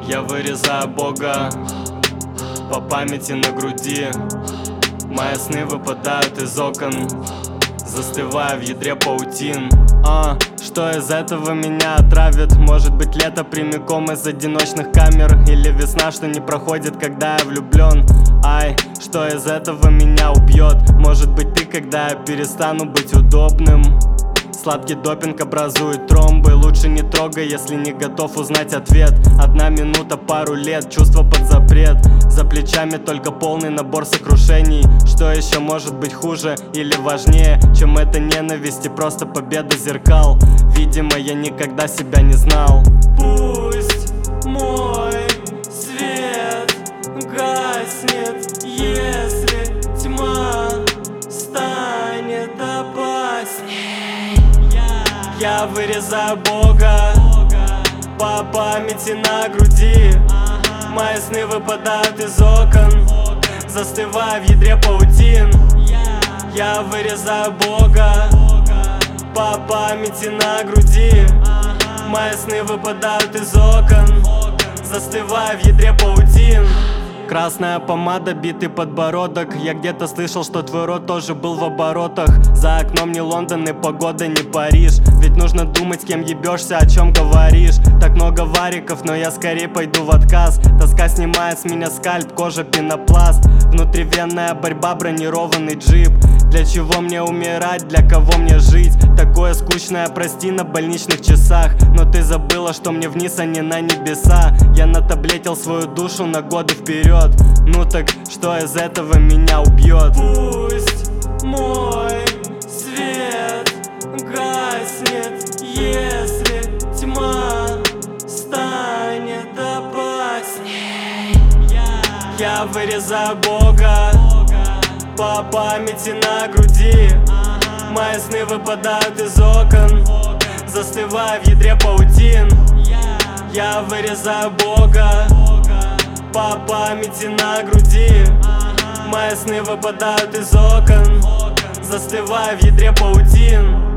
Я вырезаю Бога по памяти на груди. Мои сны выпадают из окон, застывая в ядре паутин. Что из этого меня отравит? Может быть, лето прямиком из одиночных камер, или весна, что не проходит, когда я влюблен. Что из этого меня убьет? Может быть, ты, когда я перестану быть удобным. Сладкий допинг образует тромбы. Лучше не трогай, если не готов узнать ответ. 1 минута, пару лет, чувства под запрет. За плечами только полный набор сокрушений. Что еще может быть хуже или важнее, чем эта ненависть и просто победа зеркал? Видимо, я никогда себя не знал. Пусть мой свет гаснет, если тьма станет опасней. Я вырезаю Бога по памяти на груди. Мои сны выпадают из окон, застывая в ядре паутин. Я вырезаю Бога по памяти на груди. Мои сны выпадают из окон, застывая в ядре паутин. Красная помада, битый подбородок. Я где-то слышал, что твой рот тоже был в оборотах. За окном не Лондон и погода не Париж. Ведь нужно думать, с кем ебешься, о чем говоришь. Так много вариков, но я скорее пойду в отказ. Тоска снимает с меня скальп, кожа пенопласт. Внутривенная борьба, бронированный джип. Для чего мне умирать, для кого мне жить? Такое скучное, прости, на больничных часах. Но ты забыла, что мне вниз, а не на небеса. Я натаблетил свою душу на годы вперед. Ну так, что из этого меня убьет? Пусть мой свет гаснет, если тьма станет опасней. Я вырезаю Бога по памяти на груди. Мои сны выпадают из окон, застывая в ядре паутин. Я вырезаю Бога по памяти на груди. Мои сны выпадают из окон, застывая в ядре паутин.